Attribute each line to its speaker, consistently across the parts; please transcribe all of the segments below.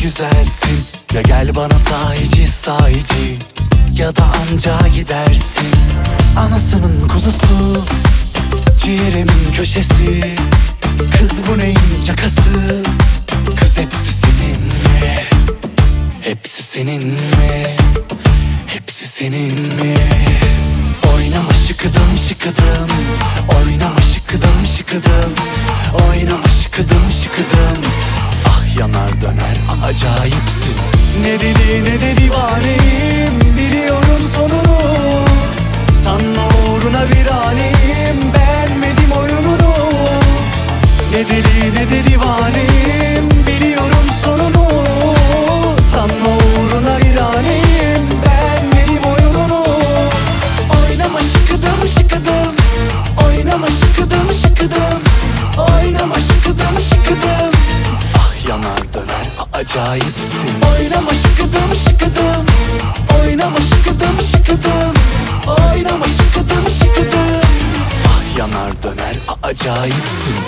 Speaker 1: güzelsin. Ya gel bana sahici sahici, ya da anca gidersin. Anasının kuzusu, ciğerimin köşesi. Kız bu neyin cakası? Kız hepsi senin mi? Hepsi senin mi? Hepsi senin mi? Oynama şıkıdım şıkıdım, oynama şıkıdım şıkıdım, oynama şıkıdım şıkıdım. Ah yanar döner acayipsin. Ne deli ne de divaneyim, biliyorum sonunu. Sanma uğruna viraneyim, beğenmedim oyununu. Ne deli ne de divaneyim, biliyorum sonunu. Sanma uğruna viraneyim, beğenmedim oyununu. Oynama şıkıdım şıkıdım, oynama şıkıdım şıkıdım, oynama şıkıdım şıkıdım. Ah yanar döner acayipsin. Oynama şıkıdım şıkıdım, oynama şıkıdım şıkıdım, oynama şıkıdım şıkıdım. Ah yanar döner acayipsin.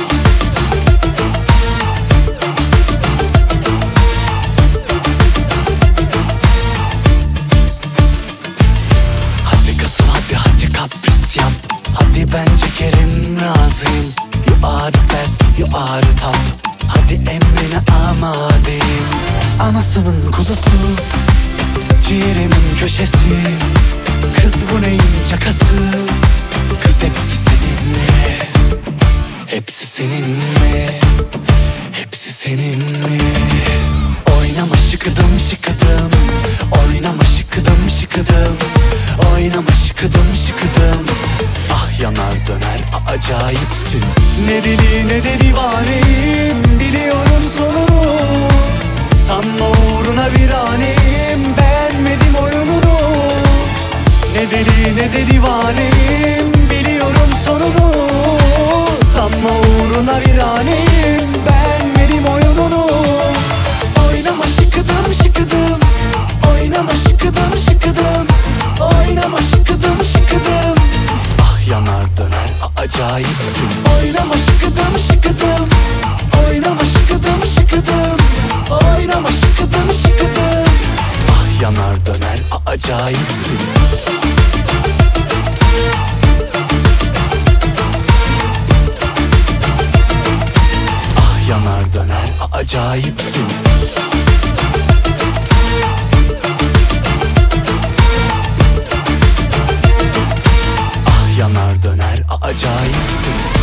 Speaker 1: Hadi kasıl hadi kapris yap, hadi ben çekerim razıyım. You are the best, you are the top, hadi emrine amadeyim. Anasının kuzusu, ciğerimin köşesi. Kız bu neyin cakası? Kız hepsi senin mi? Hepsi senin mi? Hepsi senin mi? Oynama şıkıdım şıkıdım, oynama şıkıdım şıkıdım, oynama şıkıdım şıkıdım. Ah yanar döner acayipsin. Ne deli ne de divaneyim, biliyorum sonunu. Sanma uğruna viraneyim, beğenmedim oyununu. Ne deli ne de divaneyim, biliyorum sonunu. Sanma uğruna viraneyim, beğenmedim oyununu. Oynama şıkıdım şıkıdım, oynama şıkıdım şıkıdım, oynama şıkıdım şıkıdım. Ah yanar döner acayipsin. Oynama şıkıdım şıkıdım, oynama şıkıdım şıkıdım, oynama şıkıdım şıkıdım. Ah yanar döner acayipsin. Ah yanar döner acayipsin. Ah yanar döner acayipsin.